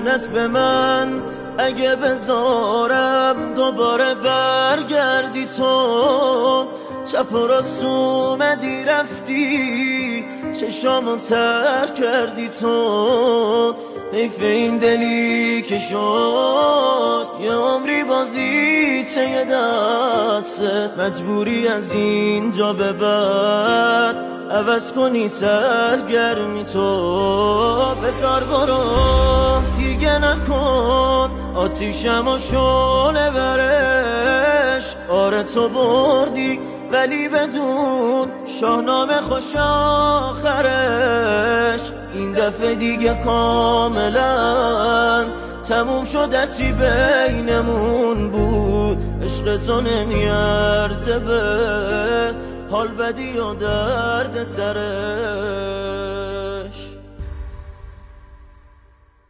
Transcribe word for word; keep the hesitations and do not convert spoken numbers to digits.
دلت به من اگه بذارم دوباره برگردی تو، چپ و راست اومدی رفتی چشامو تر کردی تو. حیف این دلی که شد یه عمری بازی چه دستت، مجبوری از اینجا به بعد عوض کنی سرگرمی تو. بذار برو دیگه نکن آتیشم و شعله برش، آره تو بردی ولی بدون شاهنامه خوش آخرش. این دفعه دیگه کاملا تموم شد چی بینمون بود، عشق تو نمیارزه به حال بدی و درد سره.